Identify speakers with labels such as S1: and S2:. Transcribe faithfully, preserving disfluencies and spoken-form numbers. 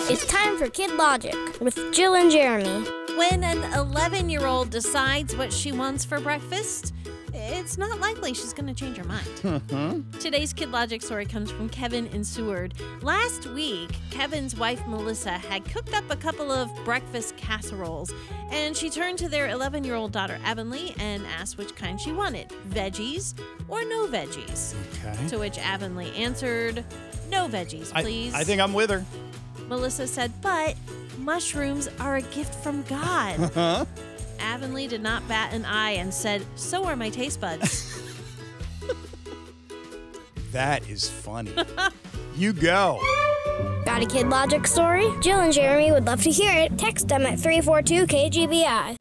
S1: It's time for Kid Logic with Jill and Jeremy.
S2: When an eleven-year-old decides what she wants for breakfast, it's not likely she's going to change her mind. Today's Kid Logic story comes from Kevin in Seward. Last week, Kevin's wife Melissa had cooked up a couple of breakfast casseroles, and she turned to their eleven-year-old daughter Avonlea and asked which kind she wanted, veggies or no veggies.
S3: Okay.
S2: To which Avonlea answered, no veggies, please.
S3: I, I think I'm with her.
S2: Melissa said, but mushrooms are a gift from God.
S3: Huh?
S2: Avonlea did not bat an eye and said, so are my taste buds.
S3: That is funny. You go.
S1: Got a Kid Logic story? Jill and Jeremy would love to hear it. Text them at three four two K G B I.